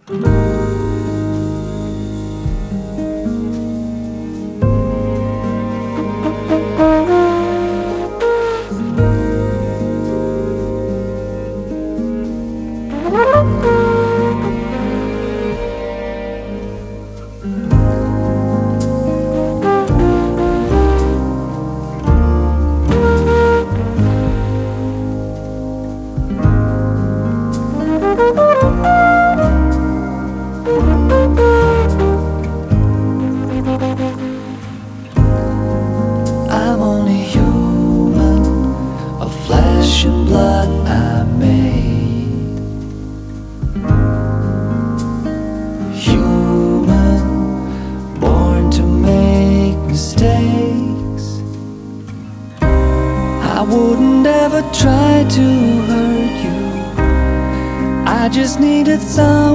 I'm only human, of flesh and blood I'm made. Human, born to make mistakes. I wouldn't ever try to hurt you. I just needed someone